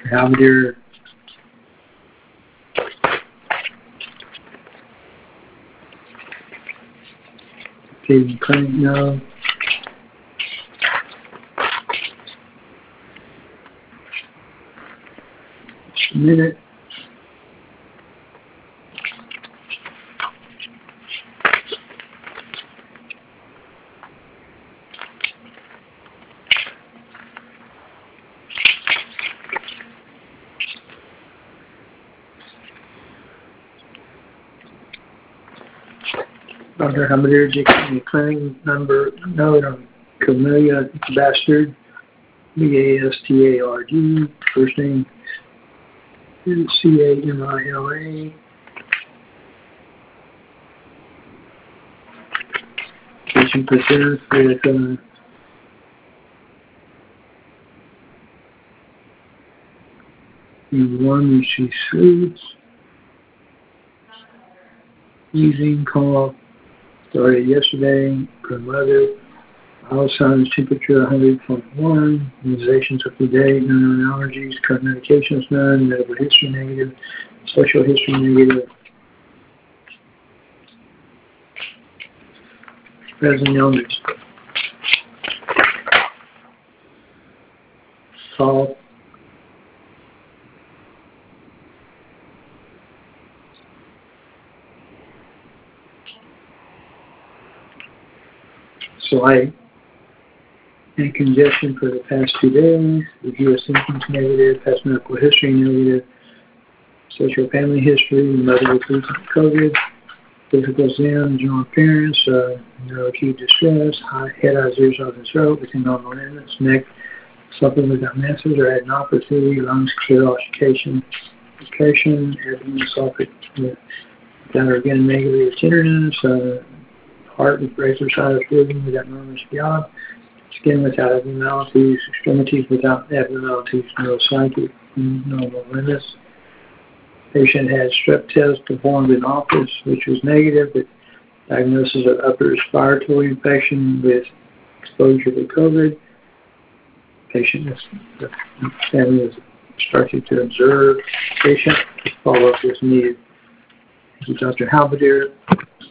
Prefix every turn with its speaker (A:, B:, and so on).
A: Halberdier. Cleveland Clinic, no. Just a minute. Dr. Halberdier, Dixon Clinic, number, note on Camellia Bastard, B-A-S-T-A-R-D, first name C-A-M-I-L-A. Patient presents with one, she sleeps, easing cough, started yesterday, grandmother, vital signs, temperature 100.1, immunizations up to date, none allergies, current medications none, medical history negative, social history negative, present illness, cough, slight and congestion for the past 2 days, review of symptoms negative, past medical history negative, social family history, mother with recent COVID, physical exam, general appearance, no acute distress, head, eyes, ears, nose, and throat within normal limits, neck suffering without masses or adenopathy, lungs clear, oxygenation, abdomen sulfate without or again negative tenderness, heart with regular sinus rhythm without normal job, skin without abnormalities, extremities without abnormalities, no psychic, normal limits. Patient had strep test performed in office, which was negative, but diagnosis of upper respiratory infection with exposure to COVID. The family is instructed to observe patient. Follow-up is needed. This is Dr. Halberdier.